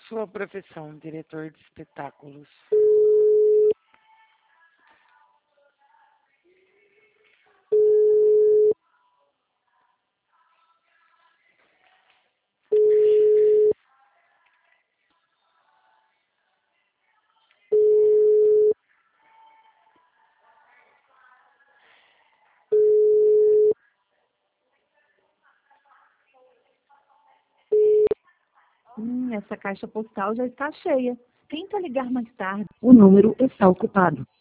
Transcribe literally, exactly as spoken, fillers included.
Sua profissão, diretor de espetáculos. Hum, essa caixa postal já está cheia. Tenta ligar mais tarde. O número está ocupado.